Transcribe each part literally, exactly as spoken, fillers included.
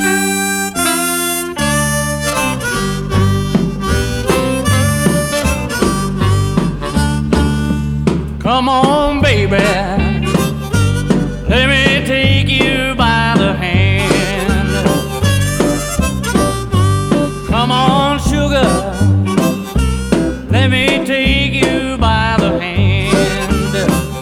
Come on, baby, let me take you by the hand. Come on, sugar, let me take you by the hand.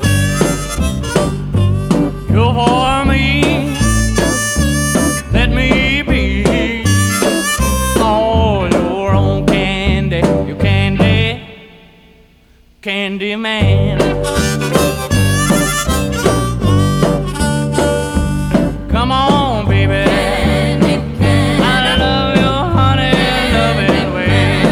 You're for me, let me be all your own candy, you candy, candy man. Come on, baby, Candy, candy, I love your honey loving way.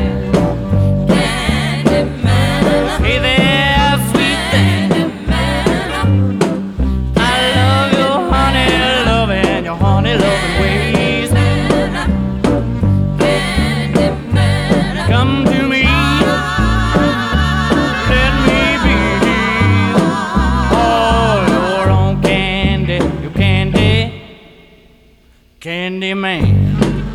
candy man, Hey there, sweet thing, candy man, I love your honey loving, your honey loving ways. candy man. Come to me, let me be all your own candy, you candy, candy man.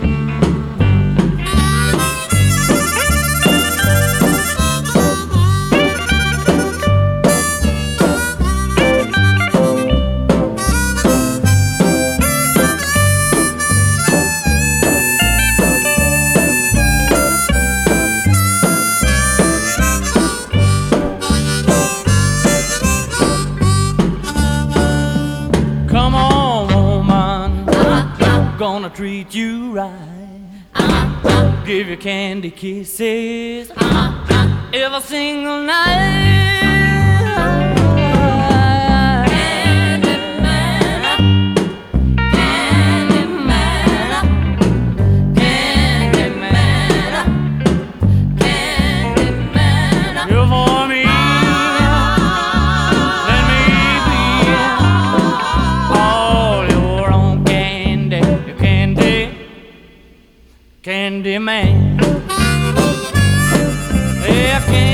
Come on, woman, gonna treat you right. Give you candy kisses every single night. Candy man, candy man, candy man, candy man. You're for me, let me be all your own candy, you candy, candy man. Yeah, candy.